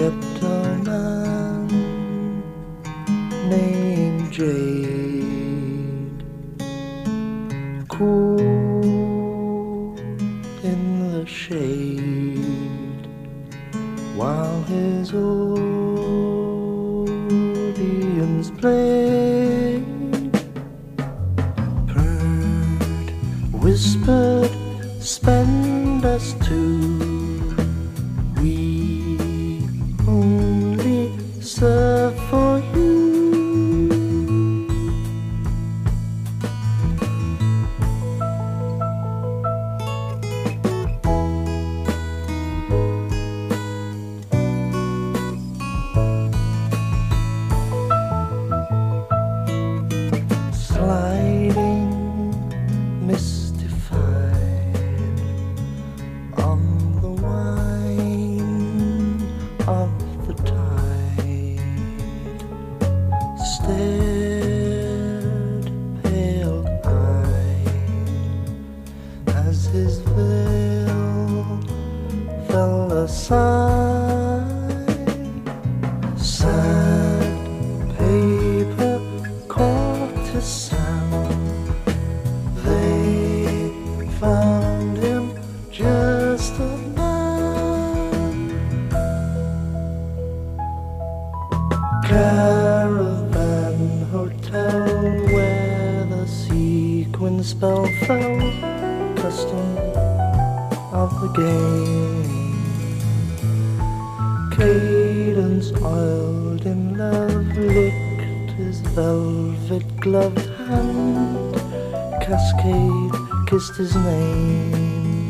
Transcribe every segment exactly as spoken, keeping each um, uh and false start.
kept a man named Jade, cool in the shade, while his audience played. Purred, whispered, spend us two. We only serve for you. Sliding, mystified on the wine of the tide, stared pale-eyed as his veil fell aside. Sad paper courtesan, they found him just a man. Caravan hotel where the sequin spell fell, custom of the game. Cadence oiled in love, licked his velvet gloved hand. Cascade kissed his name.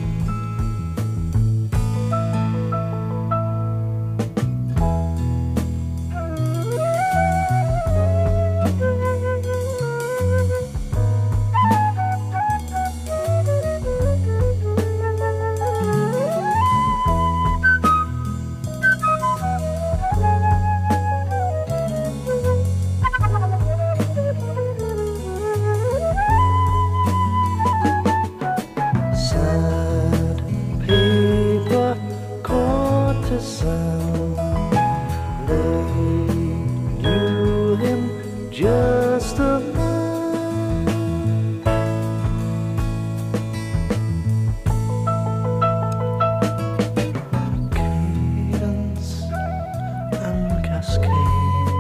Sad paper courtesan, they knew him just a man. Cadence and cascade,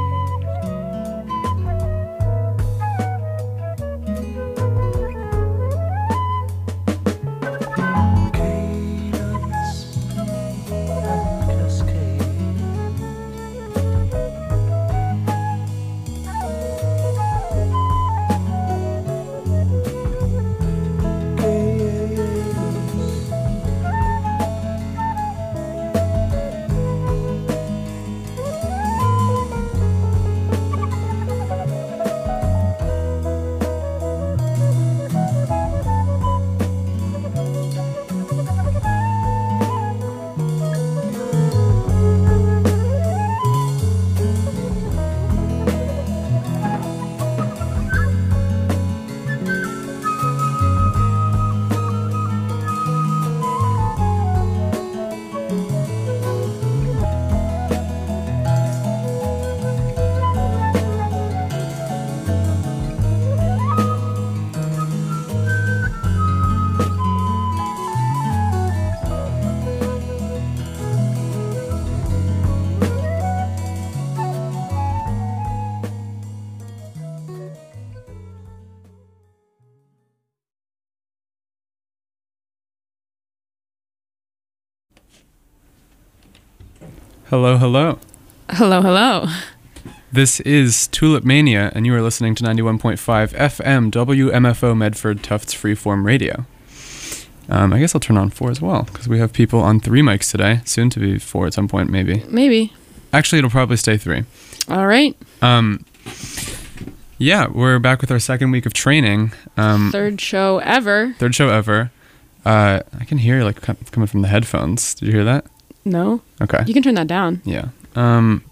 Hello, hello. Hello, hello. This is Tulip Mania, and you are listening to ninety-one point five F M W M F O Medford Tufts Freeform Radio. Um, I guess I'll turn on four as well, because we have people on three mics today, soon to be four at some point, maybe. Maybe. Actually, it'll probably stay three. All right. Um, yeah, we're back with our second week of training. Um, Third show ever. Third show ever. Uh, I can hear like coming from the headphones. Did you hear that? No. Okay. You can turn that down. Yeah. Um,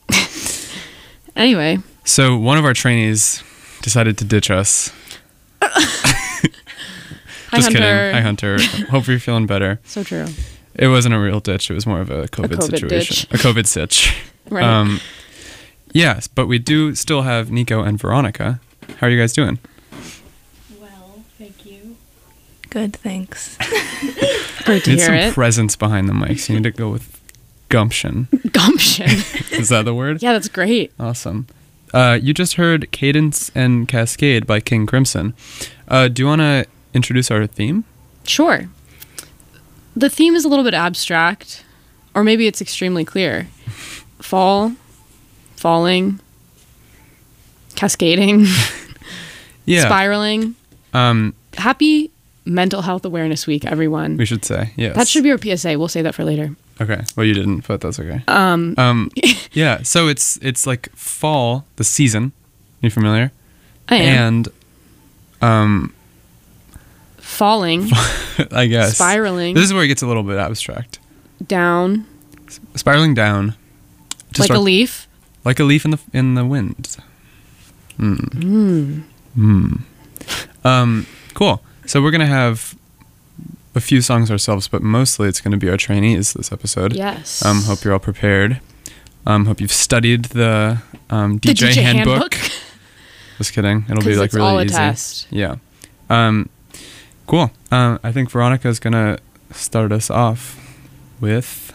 anyway. So one of our trainees decided to ditch us. Hi, Just Hunter. kidding. Hi, Hunter. Hope you're feeling better. So true. It wasn't a real ditch. It was more of a COVID, COVID situation. ditch. A COVID sitch. Right. Um, yes, but we do still have Nico and Veronica. How are you guys doing? Well, thank you. Good, thanks. Great to You need hear some it. presence behind the mics. You need to go with gumption. Gumption. Is that the word? Yeah, that's great. Awesome. Uh, you just heard Cadence and Cascade by King Crimson. Uh, do you want to introduce our theme? Sure. The theme is a little bit abstract, or maybe it's extremely clear. Fall, falling, cascading, Yeah. spiraling. Um, Happy Mental Health Awareness Week, everyone. we should say yes. That should be our P S A. We'll say that for later. Okay. Well, you didn't, but that's okay. Um, Um, yeah. So it's it's like fall, the season. You familiar? I am. And um, Falling, I guess spiraling, this is where it gets a little bit abstract. down, Spiraling down, to like start- a leaf. like a leaf in the in the wind. Mm. Mm. Mm. Um, cool. So we're gonna have a few songs ourselves, but mostly it's gonna be our trainees this episode. Yes. Um, hope you're all prepared. Um, hope you've studied the um, D The J, D J handbook. handbook. Just kidding. It'll be 'Cause like it's really all a easy. test. Yeah. Um, cool. Um, I think Veronica's gonna start us off with.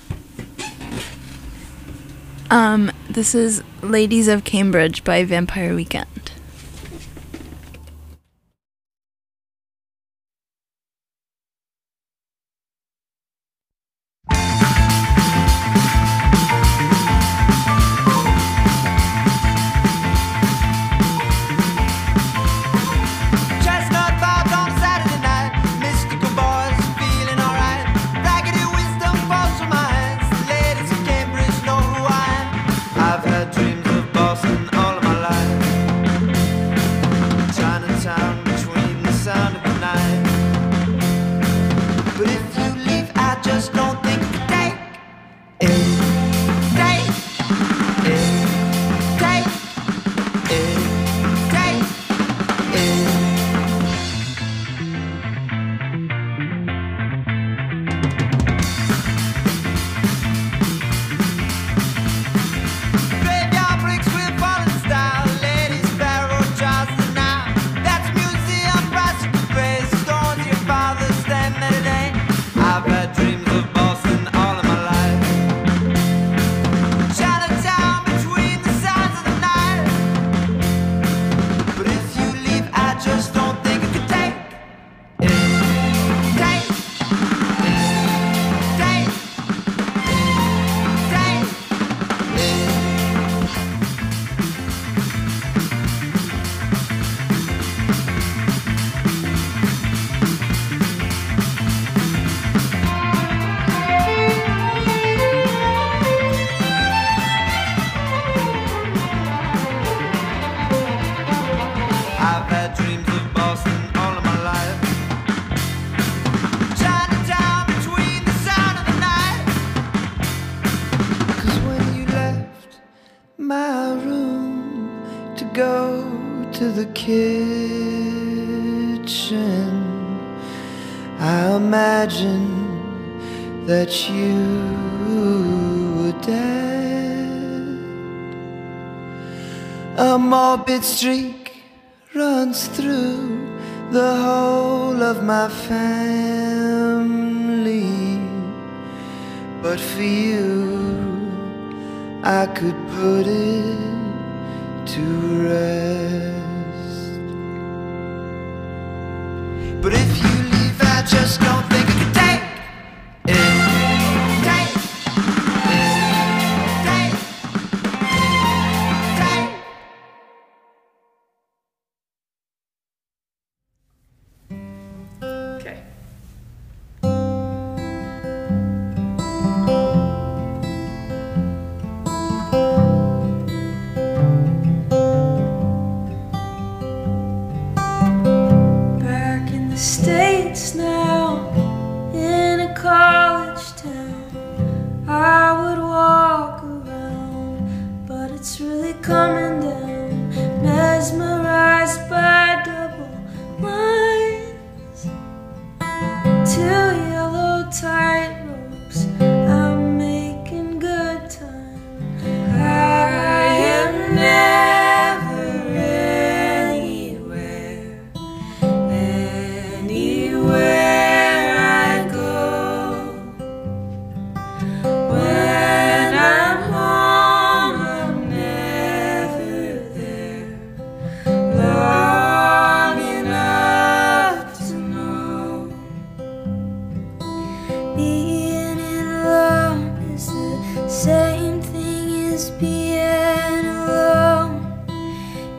Um, this is Ladies of Cambridge by Vampire Weekend. Chestnut boughs on a Saturday night. Mystical boys feeling alright. Raggedy wisdom falls from my hands. The ladies of Cambridge know who I am. I've had dreams of Boston all of my life. Chinatown between the sound of the night. But if you leave, I just don't think you could take it. Take it. Take it. Take it. Graveyard bricks will fall in style. Ladies, barrel jars the now. That's museum prostitute grace. Stones your father's stand today. I've had dreams of Boston all of my life. Chinatown between the sounds of the night. But if you leave, I just don't think I could take it. Take it. Take it. Take it. I've had dreams of Boston all of my life. Chinatown between the sound of the night. 'Cause when you left my room to go to the kitchen, I imagined that you were dead. A morbid streak runs through the whole of my family. But for you, I could put it to rest. But if you leave, I just don't think I could take it. Take it. Take it. Take it. Okay. Back in the States now, in a college town, I would walk around, but it's really coming down, mesmerized by double lines, two yellow tight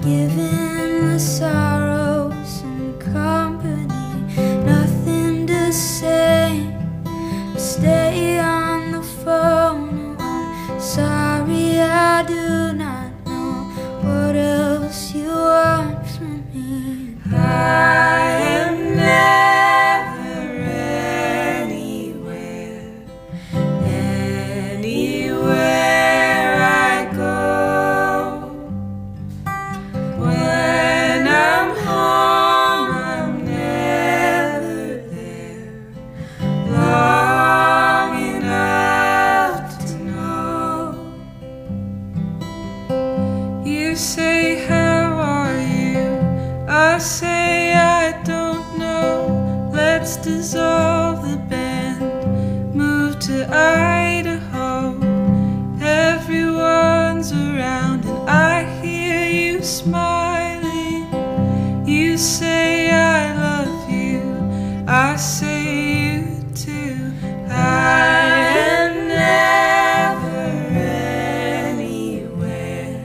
given the sorrow some company, nothing to say. Stay on the phone. I'm sorry, I do not know what else you want from me. I am never anywhere, anywhere I go. When I'm home, I'm never there long enough to know. You say, how are you? I say, I don't know. Let's dissolve the band, move to Idaho. Everyone's around and I hear you smiling. You say, I love you. I say you too. I am never anywhere,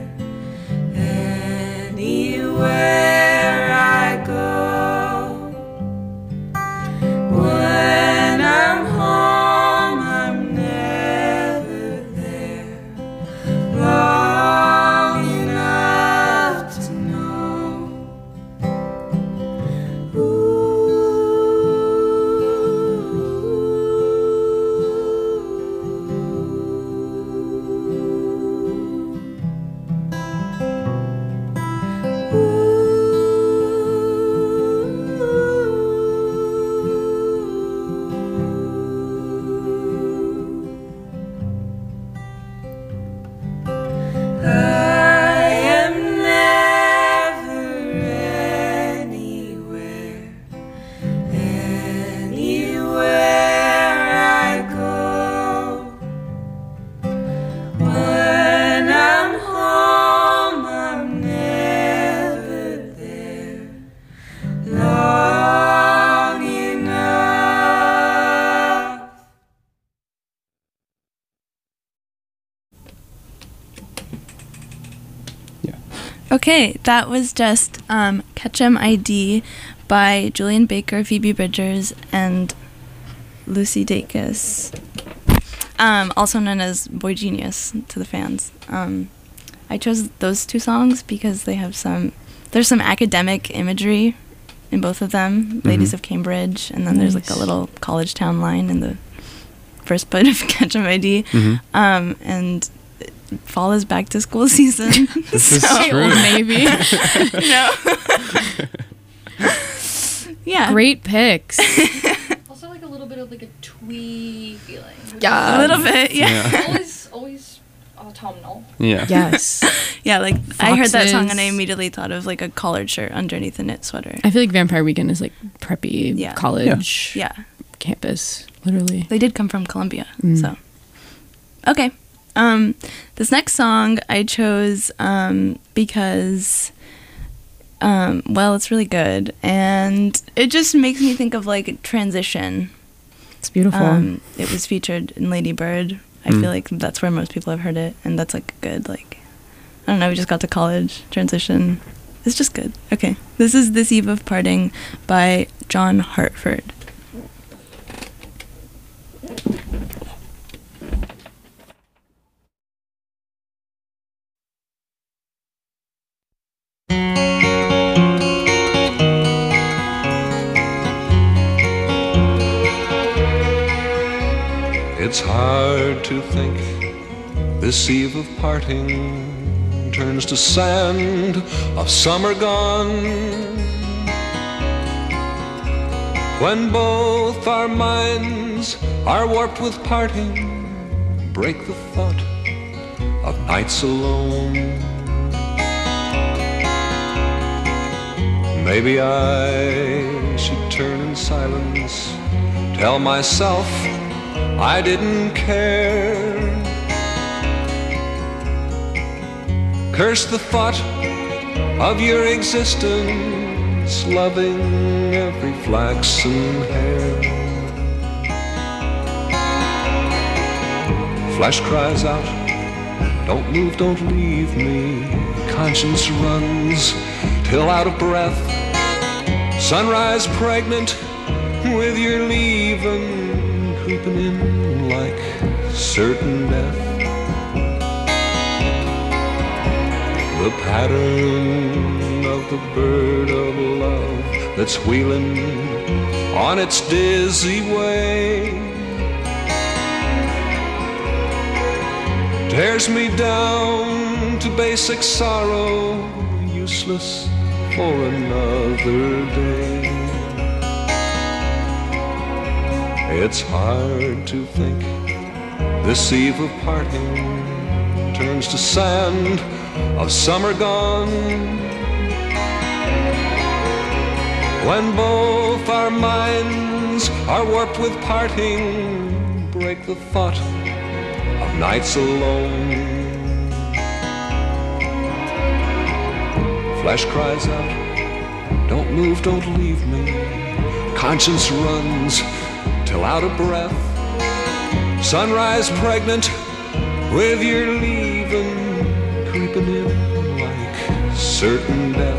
anywhere I go. When I'm home, I'm never there long enough to know. I am never anywhere, anywhere I go. When I'm home, I'm never there long enough. Okay, that was just um, Ketchum I D by Julian Baker, Phoebe Bridgers, and Lucy Dacus, um, also known as Boy Genius to the fans. Um, I chose those two songs because they have some, there's some academic imagery in both of them, Ladies of Cambridge, and then there's like a Nice. little college town line in the first bit of Ketchum I D. Mhm. Um, and fall is back to school season. This is so- true. Maybe. no. yeah. Great picks. Also, like a little bit of like a twee feeling. which Yeah. A little bit, yeah. Yeah. is always, always autumnal. Yeah. Yes. Yeah, like I heard that song and I Foxes. immediately thought of like a collared shirt underneath a knit sweater. I feel like Vampire Weekend is like preppy Yeah. college Yeah. campus, literally. They did come from Columbia, Mm. so. Okay. Um, this next song I chose um, because, um, well, it's really good. And it just makes me think of like transition. It's beautiful. Um, it was featured in Lady Bird. I Mm. feel like that's where most people have heard it. And that's like good, like, I don't know, we just got to college, transition. It's just good. Okay. This is This Eve of Parting by John Hartford. It's hard to think this eve of parting turns to sand of summer gone, when both our minds are warped with parting, break the thought of nights alone. Maybe I should turn in silence, tell myself I didn't care, curse the thought of your existence, loving every flaxen hair. Flesh cries out, don't move, don't leave me, conscience runs till out of breath. Sunrise pregnant with your leaving, creeping in like certain death. The pattern of the bird of love that's wheeling on its dizzy way tears me down to basic sorrow, useless for another day. It's hard to think this eve of parting turns to sand of summer gone, when both our minds are warped with parting, break the thought of nights alone. Flesh cries out, don't move, don't leave me. Conscience runs till out of breath. Sunrise pregnant with your leaving, creeping in like certain death.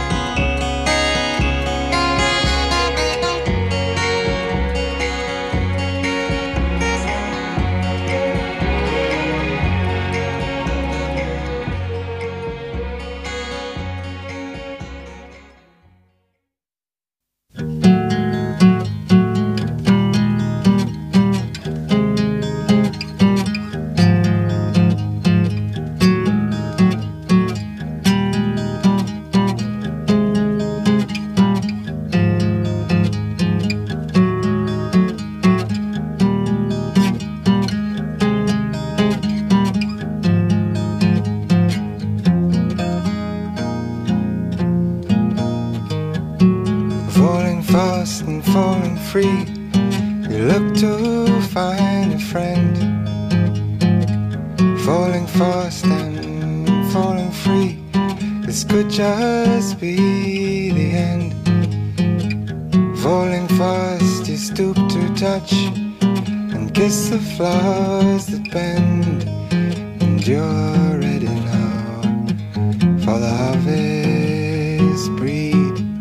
Falling fast and falling free, you look to find a friend. Falling fast and falling free, this could just be the end. Falling fast, you stoop to touch and kiss the flowers that bend, and you're ready now for the harvest breed.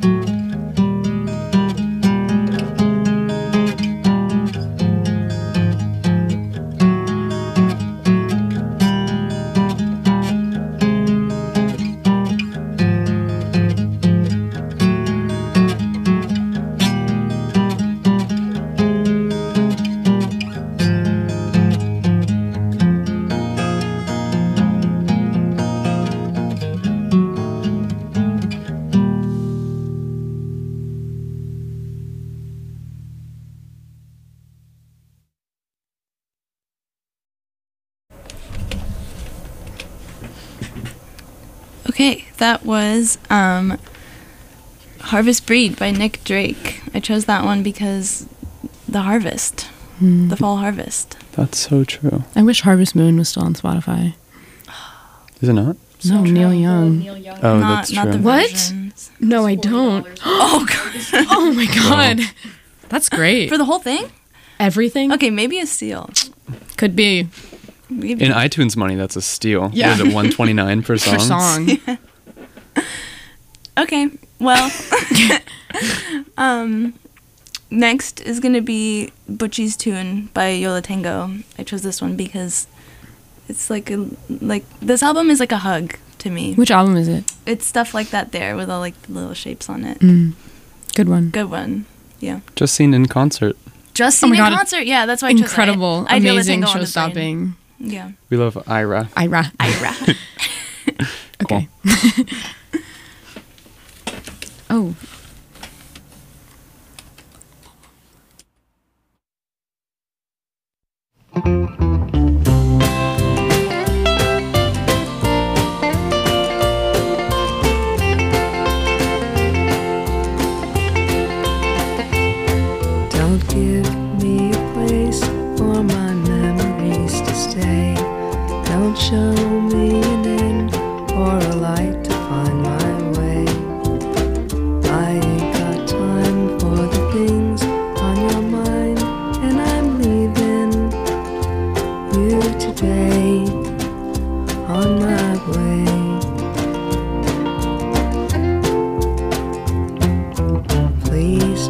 Okay, that was um, Harvest Breed by Nick Drake. I chose that one because the harvest, Hmm. the fall harvest. That's so true. I wish Harvest Moon was still on Spotify. Is it not? No, Neil Young. Neil Young. Oh, not, that's not true. the What? versions. No, I forty don't. dollars. Oh, God. Oh my god. That's great. For the whole thing? Everything? Okay, maybe a steal. Could be. Maybe. In iTunes money, that's a steal. Yeah. What is it, one twenty-nine per song? Per song. Okay, well, um, next is going to be Butchie's Tune by Yola Tango. I chose this one because it's like a, like this album is like a hug to me. Which album is it? It's stuff like that there with all like the little shapes on it. Mm. Good one. Good one. Yeah. Just seen in concert. Just Oh seen my in God, concert. Yeah, that's why I chose it. Incredible. I had Yola Amazing Tango on show the brain. stopping. Yeah. We love Ira. Ira. Ira. Okay. Oh. Don't give me a place for my memories to stay. Don't show me an end or a light to find my way. I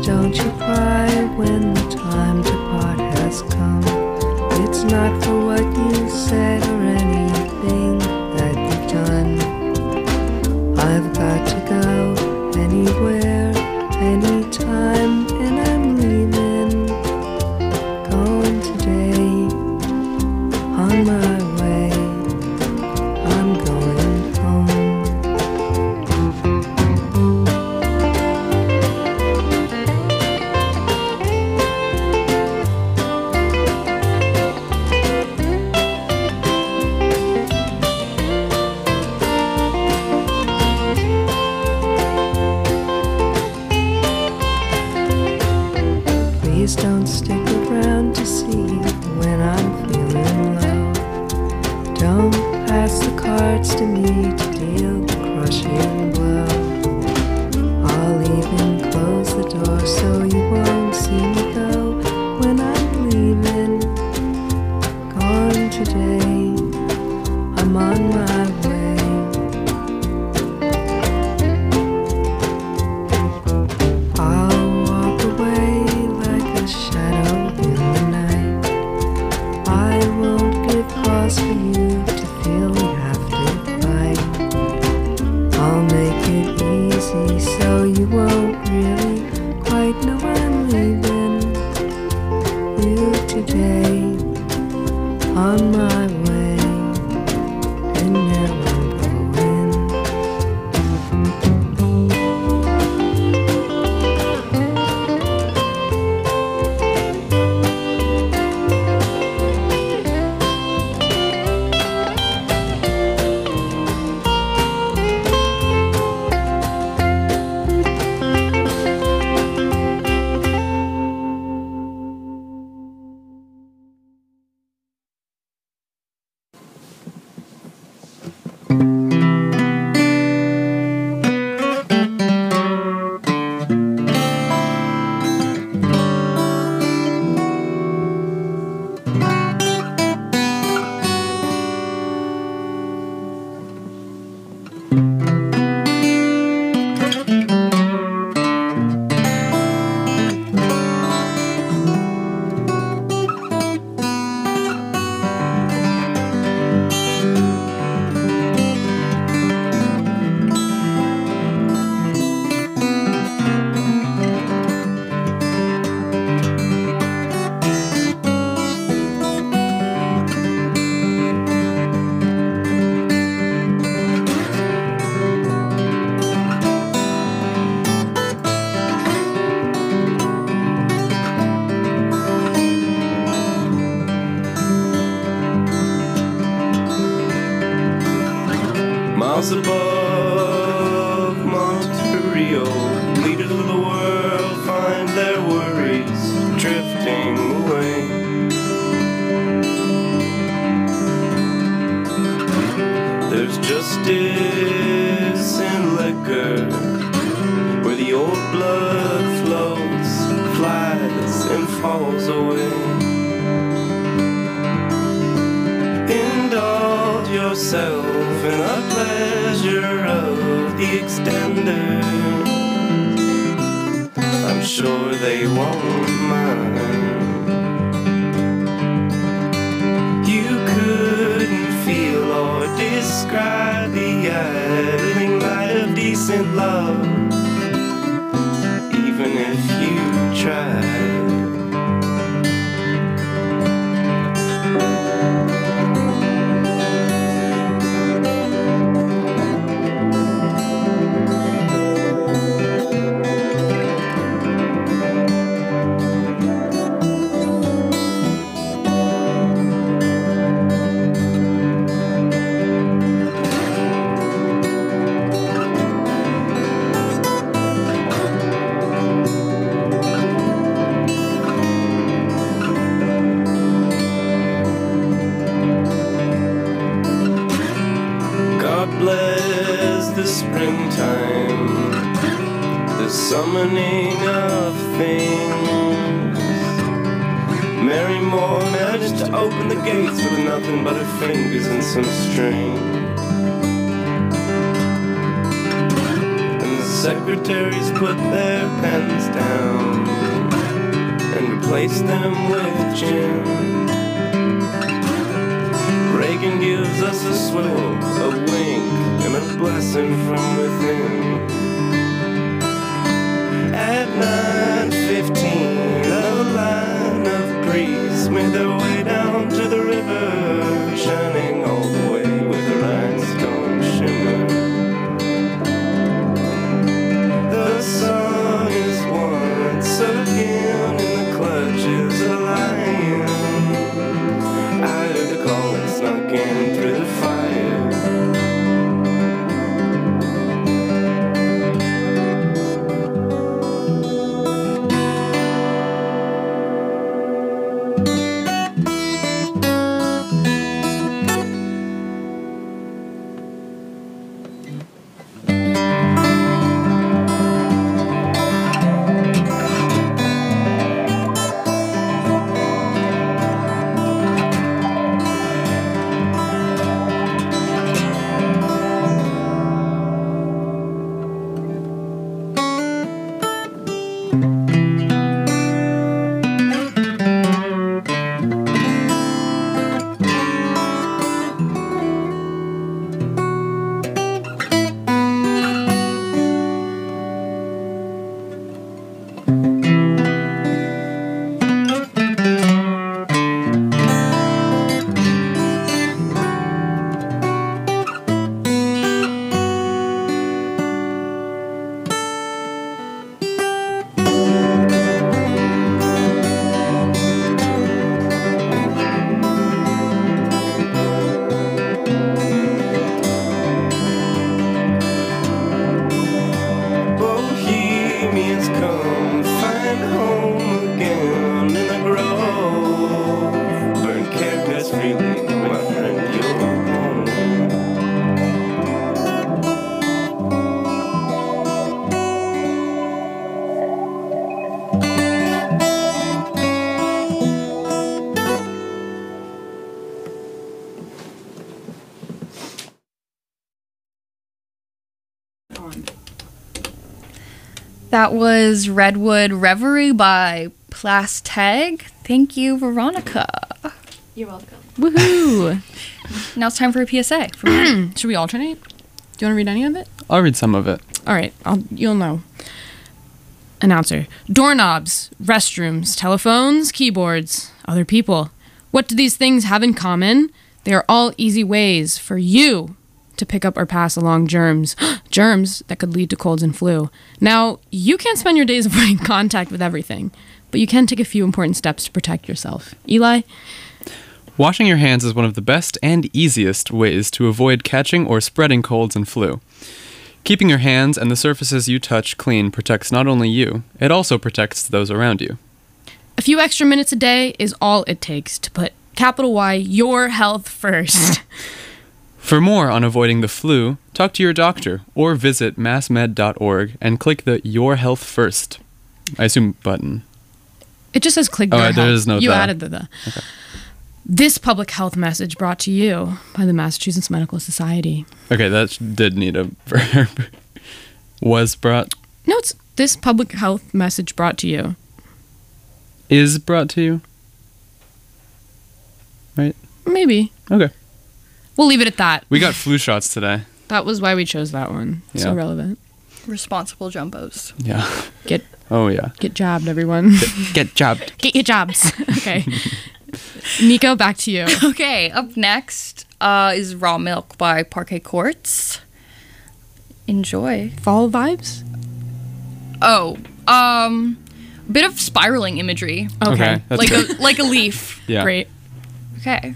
don't you cry when the time to part has come. It's not for what you said or anything that you've done. I've got to go anywhere, anytime, and I'm leaving. Going today, on my way, I'm going home. Please don't stick around to see when I'm feeling low. Don't pass the cards to me to deal the crushing blow. I'll even close the door so you won't see me go when I'm leaving. Gone today, I'm on my way. I'll walk away like a shadow in the night. I won't give cause for you to feel we have to fight. I'll make it easy so you won't really quite know I'm leaving you today, on my way, and now I'm going. Miles above Montreal, leaders of the world find their worries drifting away. There's justice in liquor, where the old blood flows, flies, and falls away. Indulge yourself in the pleasure of the extender. I'm sure they won't mind. You couldn't feel or describe the idling light of decent love, even if you tried. Summoning of things. Mary Moore managed to open the gates with nothing but her fingers and some string. And secretaries put their pens down and replace them with gin. Reagan gives us a swivel, a wink, and a blessing from within. At nine fifteen, a line of priests made their way down to the river, shining all the way with a rhinestone shimmer. The sun is once again in the clutches of a lion. I heard the call and snuck in through the fire. That was Redwood Reverie by Plastag. Thank you, Veronica. You're welcome. Woohoo! Now it's time for a P S A. Should we alternate? Do you want to read any of it? I'll read some of it. All right, I'll, you'll know. Announcer. Doorknobs, restrooms, telephones, keyboards, other people. What do these things have in common? They are all easy ways for you to pick up or pass along germs. Germs that could lead to colds and flu. Now, you can't spend your days avoiding contact with everything, but you can take a few important steps to protect yourself. Eli? Washing your hands is one of the best and easiest ways to avoid catching or spreading colds and flu. Keeping your hands and the surfaces you touch clean protects not only you, it also protects those around you. A few extra minutes a day is all it takes to put capital Y, your health first. For more on avoiding the flu, talk to your doctor or visit mass med dot org and click the Your Health First, I assume, button. It just says click Oh, your there health. is no You the. added the the. Okay. This public health message brought to you by the Massachusetts Medical Society. Okay, that did need a verb. Was brought. No, it's this public health message brought to you. Is brought to you? Right? Maybe. Okay. We'll leave it at that. We got flu shots today. That was why we chose that one. So Yeah. relevant. Responsible jumbos. Yeah. Get Oh, yeah. get jabbed, everyone. Get, get jobbed. Get your jobs. Okay. Nico, back to you. Okay, up next uh, is Raw Milk by Parquet Courts. Enjoy. Fall vibes? Oh, um, a bit of spiraling imagery. Okay. Okay, that's like good. a like a leaf. Yeah. Great. Okay.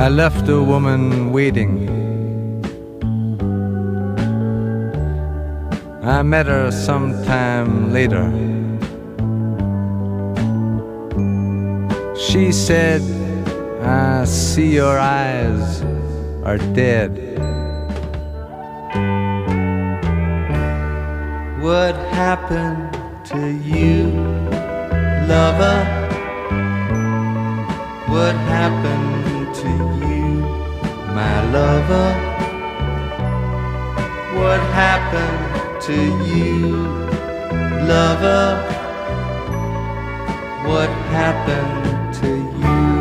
I left a woman waiting. I met her sometime later. She said, I see your eyes are dead. What happened to you, lover? What happened to you, my lover? What happened to you, lover? What happened to you?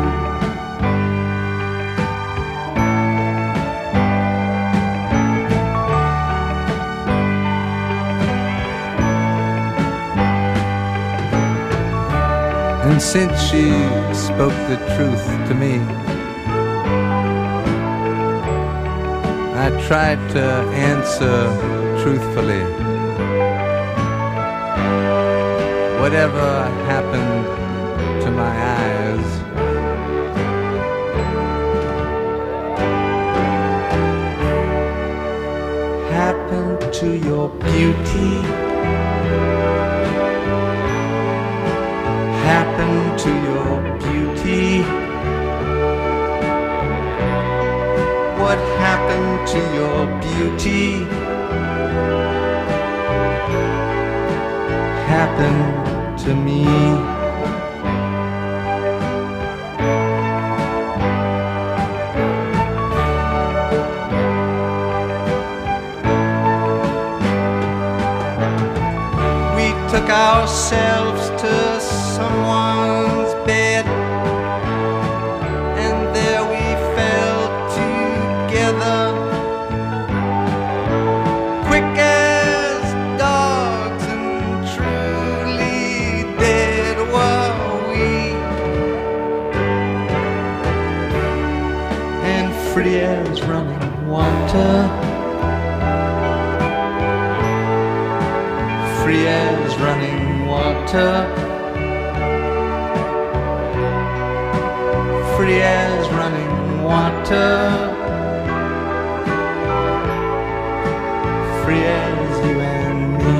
And since she spoke the truth to me, I tried to answer truthfully. Whatever happened to my eyes, happened to your beauty, happened to your beauty. What happened to your beauty? Happened to me. Took ourselves to someone's bed, and there we fell together, quick as dogs, and truly dead were we, and free as running water. Free as running water, free as running water, free as you and me.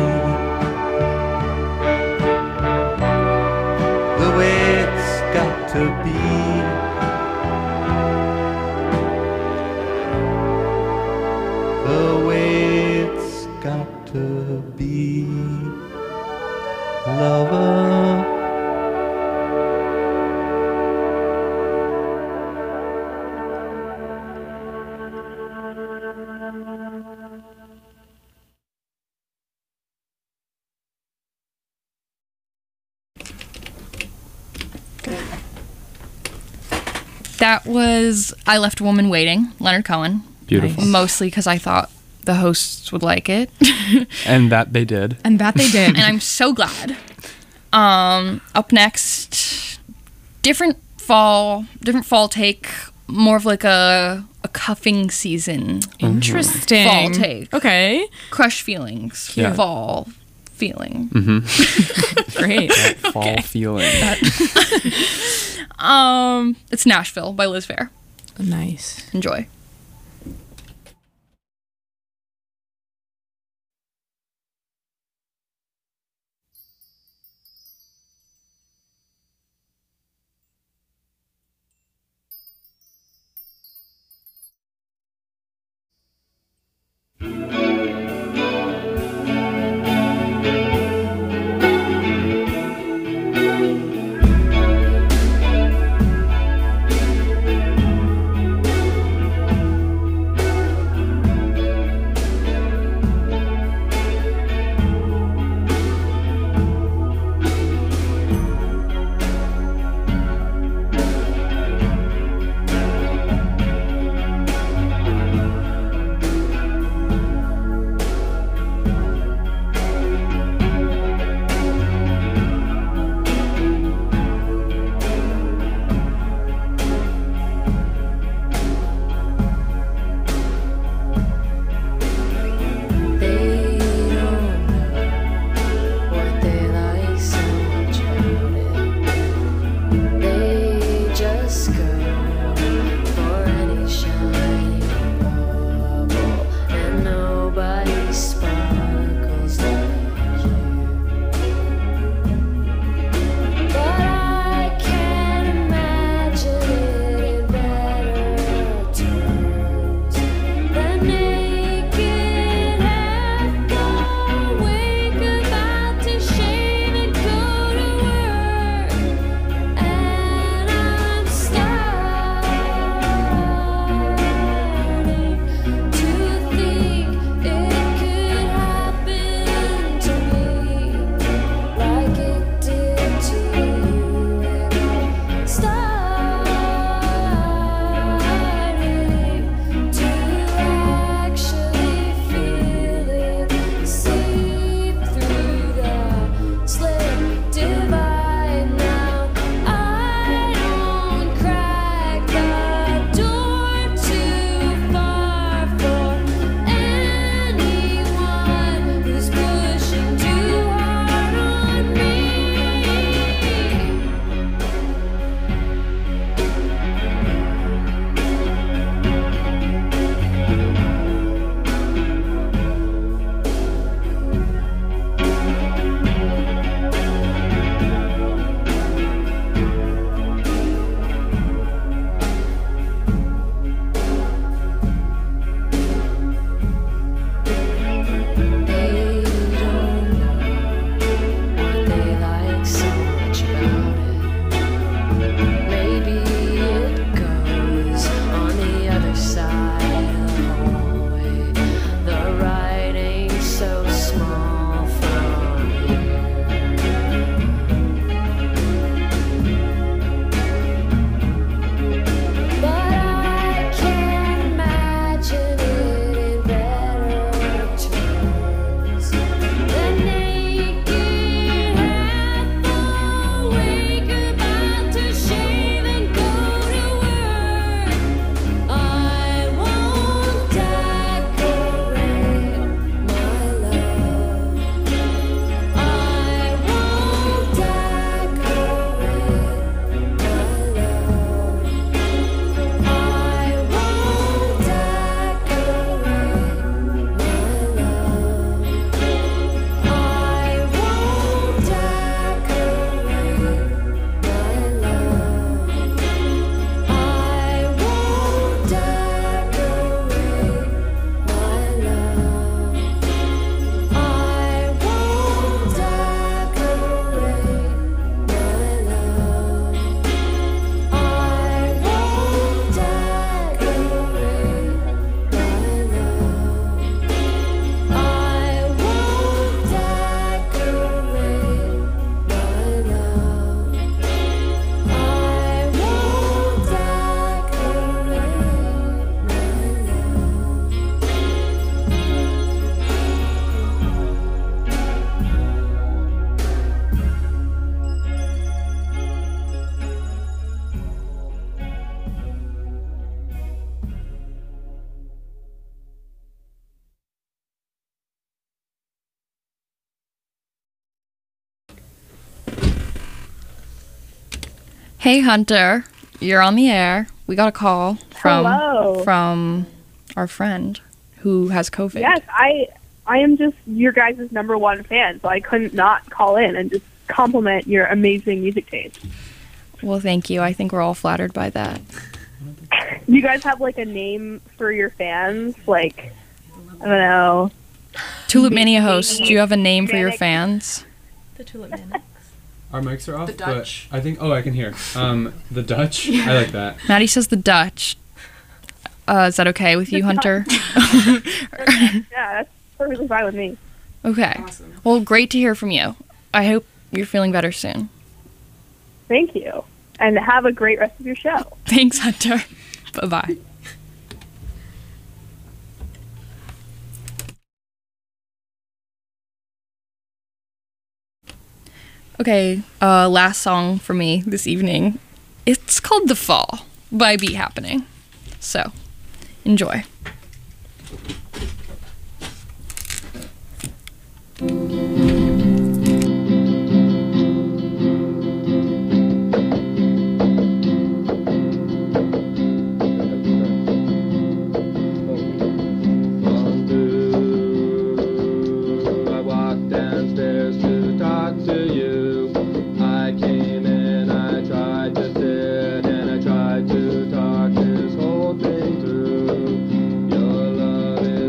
The way it's got to be. The way it's got to be. Lover, That was I Left a Woman Waiting, Leonard Cohen. Beautiful. Mostly because I thought the hosts would like it. And that they did. And that they did. And I'm so glad. Um, up next, different fall, different fall take, more of like a a cuffing season. Interesting. Fall take. Okay. Crush feelings. Yeah. Fall feeling. Mm-hmm. Great. That fall Okay. feeling. um, it's Nashville by Liz Phair. Nice. Enjoy. Maybe it goes on the other side of the hallway. The writing's so small from here. But I can't imagine it in better terms than naked half awake, about to shave and go to work. I won't decorate my love. I won't decorate my love. I won't decorate my love. I won't decorate my love. I won't decorate my love. I won't decorate my love. I won't decorate my love. I won't decorate my love. I won't Hey Hunter, you're on the air. We got a call from Hello. from our friend who has COVID. Yes, I I am just your guys' number one fan, so I couldn't not call in and just compliment your amazing music taste. Well, thank you. I think we're all flattered by that. Do you guys have like a name for your fans? Like, I don't know. Tulip Mania host, do you have a name for your fans? The Tulip Manic. Our mics are off, The Dutch. but I think. Oh, I can hear. Um, the Dutch. I like that. Maddie says the Dutch. Uh, is that okay with you, Hunter? Yeah, that's perfectly fine with me. Okay. Well, great to hear from you. I hope you're feeling better soon. Thank you. And have a great rest of your show. Thanks, Hunter. Bye-bye. Okay, uh, last song for me this evening. It's called The Fall by Be Happening. So, enjoy. I walked downstairs to talk to you. I came in, I tried to sit, and I tried to talk this whole thing through. Your love is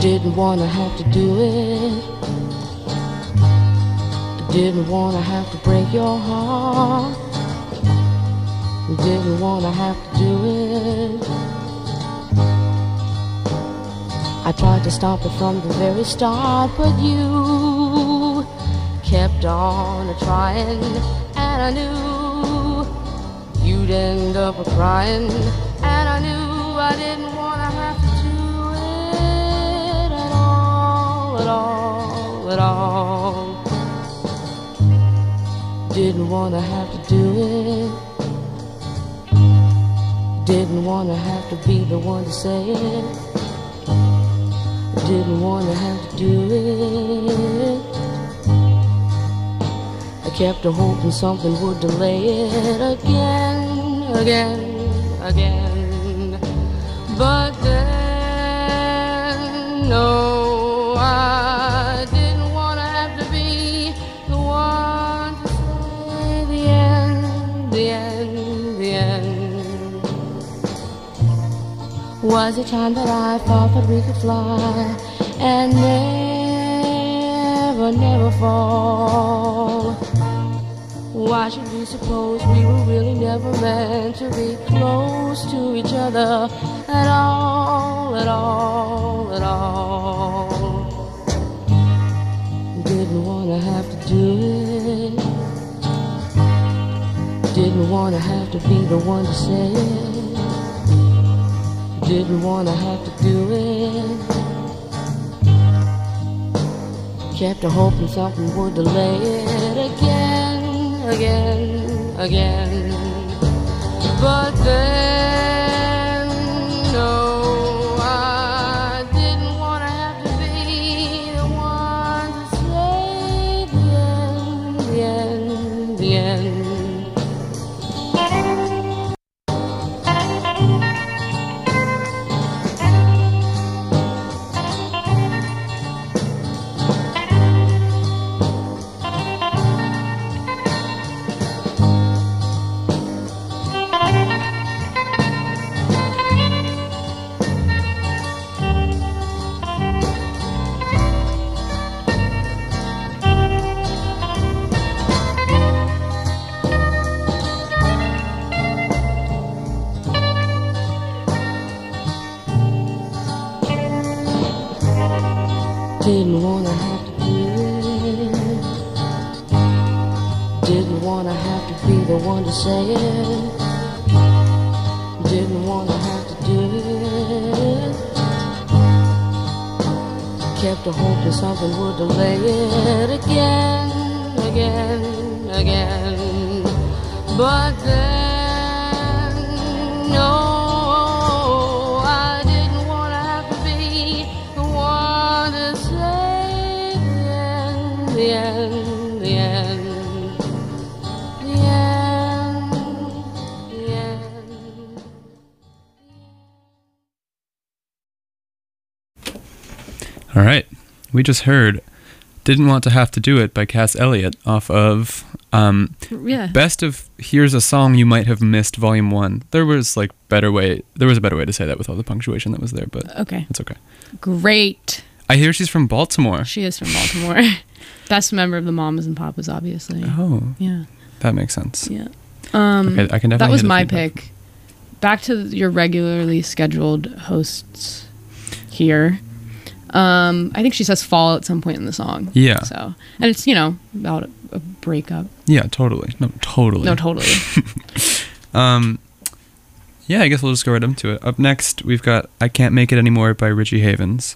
Didn't wanna have to do it. Didn't wanna have to break your heart. Didn't wanna have to do it. I tried to stop it from the very start, but you kept on trying, and I knew you'd end up crying, and I knew I didn't wanna have to do it at all, at all, at all. Didn't wanna have to do it. Didn't wanna have to be the one to say it. Didn't wanna have to do it. I kept hoping something would delay it again, again, again. But then, no, I didn't wanna have to be the one to say the end, the end, the end. Was it time that I thought that we could fly and never, never fall? Why should we suppose we were really never meant to be close to each other at all, at all, at all? Didn't wanna have to do it. Didn't wanna have to be the one to say it. Didn't wanna have to do it. Kept hoping something would delay it again, again, again. But then, no, I didn't wanna have to be the one to say the end, the end, the end. Didn't wanna have to do it. Didn't wanna have to be the one to say it. Didn't wanna have to do it. Kept hoping something would delay it again, again, again. But then, no, I didn't wanna have to be the one to say the end, the end, the end, the end, the end. All right. We just heard Didn't Want to Have to Do It by Cass Elliot off of um, Yeah. Best of Here's a Song You Might Have Missed Volume one. There was like better way, there was a better way to say that with all the punctuation that was there, but Okay. it's okay. Great. I hear she's from Baltimore. She is from Baltimore. Best member of the Mamas and Papas, obviously. Oh. Yeah. That makes sense. Yeah. Um, Okay, I can definitely that was hear the my feedback. pick. Back to your regularly scheduled hosts here. Um, I think she says fall at some point in the song. Yeah. So, and it's, you know, about a, a breakup. Yeah, totally. No, totally. No, totally. um, yeah, I guess we'll just go right into it. Up next, we've got I Can't Make It Anymore by Richie Havens.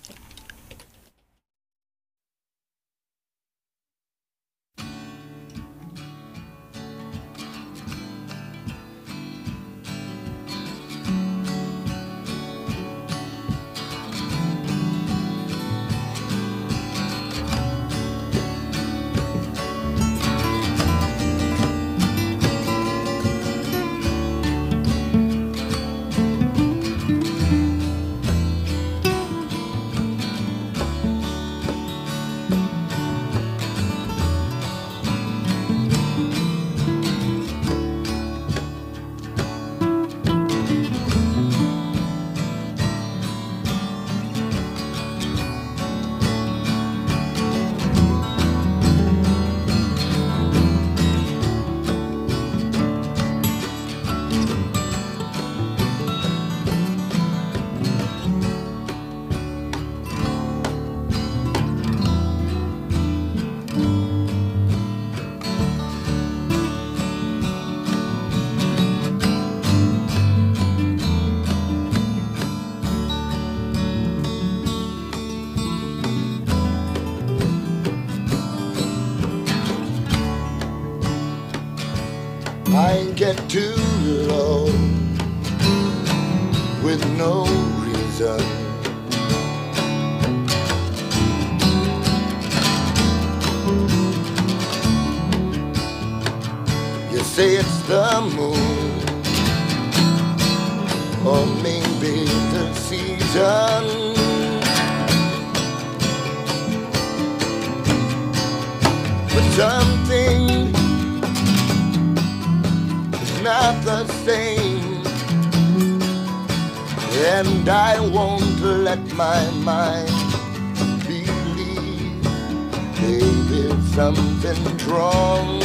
I get too low with no reason. You say it's the moon, or maybe the season. But something is not the same, and I won't let my mind believe there is something wrong.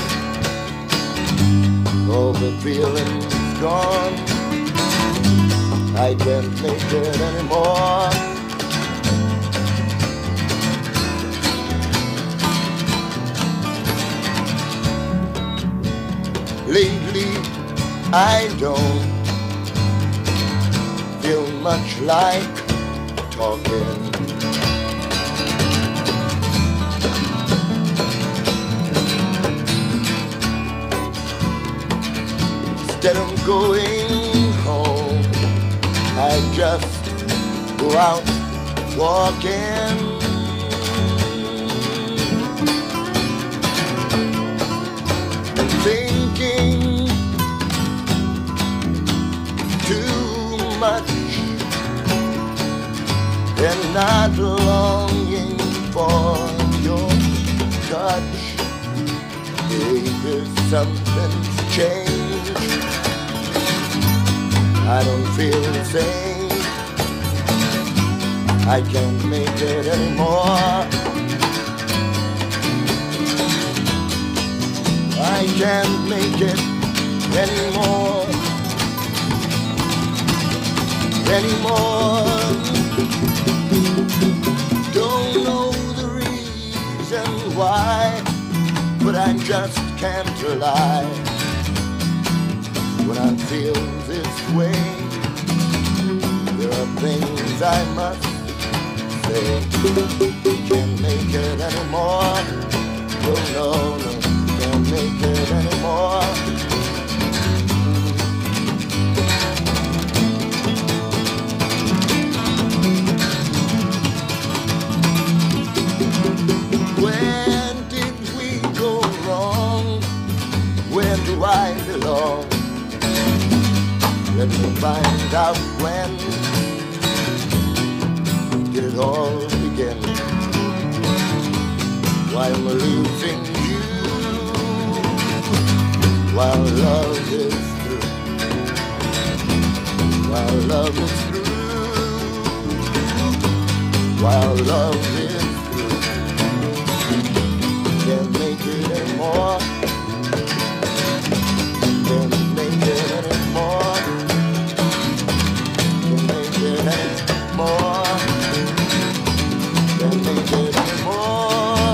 All the feeling's gone, I can't make it anymore. Lately, I don't feel much like talking. Instead of going home, I just go out walking. Thinking too much and not longing for your touch. Maybe something's changed, I don't feel the same, I can't make it anymore. I can't make it anymore, anymore. Don't know the reason why, but I just can't lie. When I feel this way, there are things I must say. Can't make it anymore, oh no, no. Can't make it anymore. Where did we go wrong? Where do I belong? Let me find out when did it all begin. Why am I losing you? While love is through, while love is through, while love is through, can't make it anymore, can't make it anymore, can't make it anymore, can't make it anymore.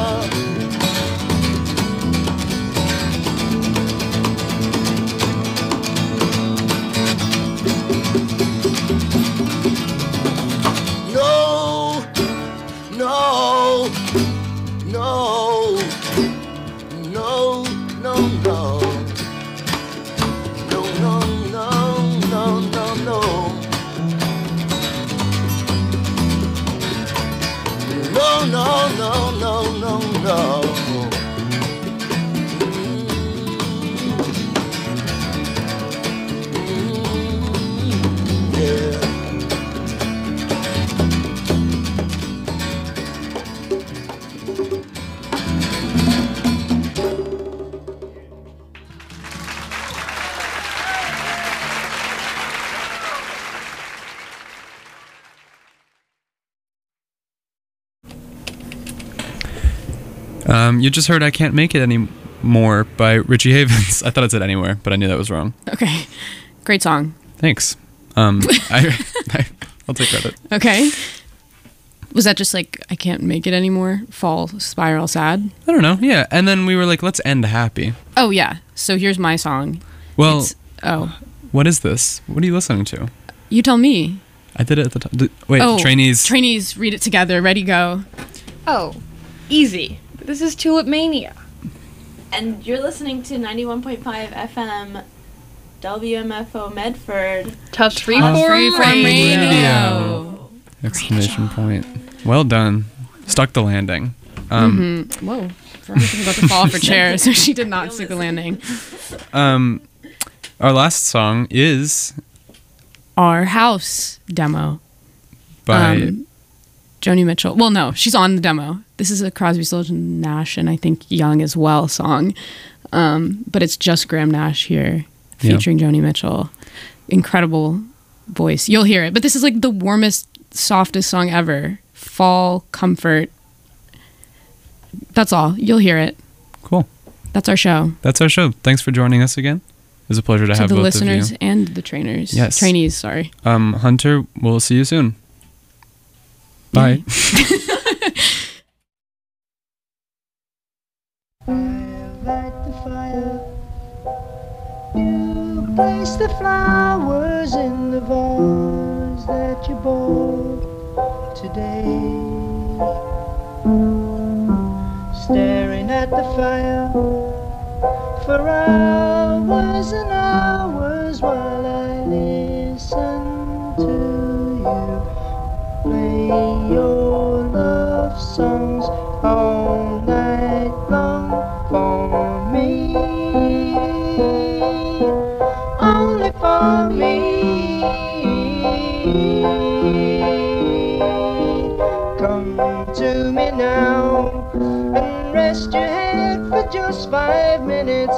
Um, you just heard I Can't Make It Anymore by Richie Havens. I thought it said Anywhere, but I knew that was wrong. Okay. Great song. Thanks. Um, I, I, I'll take credit. Okay. Was that just like, I can't make it anymore? Fall, spiral, sad? I don't know. Yeah. And then we were like, let's end happy. Oh, yeah. So here's my song. Well, It's, oh. What is this? What are you listening to? You tell me. I did it at the top. Did, wait, oh, trainees. Trainees, read it together. Ready, go. Oh, easy. This is Tulip Mania. And you're listening to ninety-one point five F M W M F O Medford. Tufts Freeform Freeform Radio. Radio. Exclamation point. Well done. Stuck the landing. Um, Mm-hmm. Whoa. Veronica's about to fall off her chair, so she did not stick the landing. um, our last song is Our House demo. by Um, Joni Mitchell. Well, no, she's on the demo. This is a Crosby, Stills, and Nash, and I think Young as well song. Um, but it's just Graham Nash here, Yeah. featuring Joni Mitchell. Incredible voice. You'll hear it. But this is like the warmest, softest song ever. Fall, comfort. That's all. You'll hear it. Cool. That's our show. That's our show. Thanks for joining us again. It was a pleasure to, To have the both listeners of you. and the trainers. Yes. Trainees, sorry. Um, Hunter, we'll see you soon. Bye. Light the fire. You place the flowers in the vase that you bought today. Staring at the fire for hours and hours while I listen to you play your love songs all night long for me, only for me. Come to me now and rest your head for just five minutes.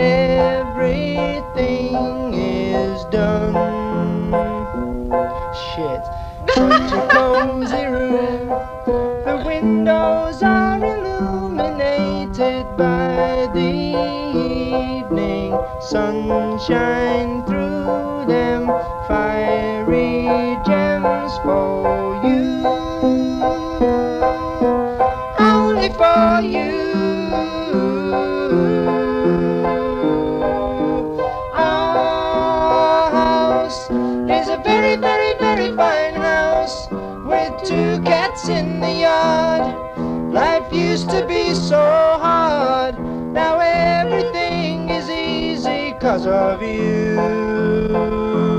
Everything is done. Shit. Such a cozy room. The windows are illuminated by the evening sunshine through them. Fiery gems for you, only for you. Our house is a very, very, very fine house with two cats in the yard. Life used to be so hard. Now everything is easy 'cause of you.